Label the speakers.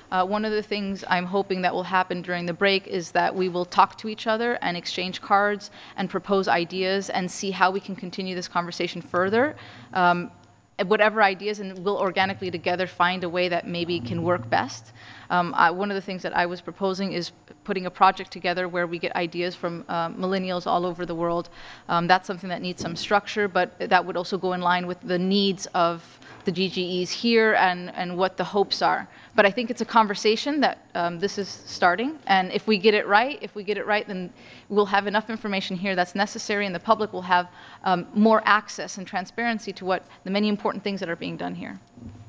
Speaker 1: One of the things I'm hoping that will happen during the break is that we will talk to each other and exchange cards and propose ideas and see how we can continue this conversation further. Whatever ideas, and we'll organically together find a way that maybe can work best. One of the things that I was proposing is putting a project together where we get ideas from millennials all over the world. That's something that needs some structure, but that would also go in line with the needs of the GGEs here and what the hopes are. But I think it's a conversation that this is starting, and if we get it right, then we'll have enough information here that's necessary, and the public will have more access and transparency to what the many important things that are being done here.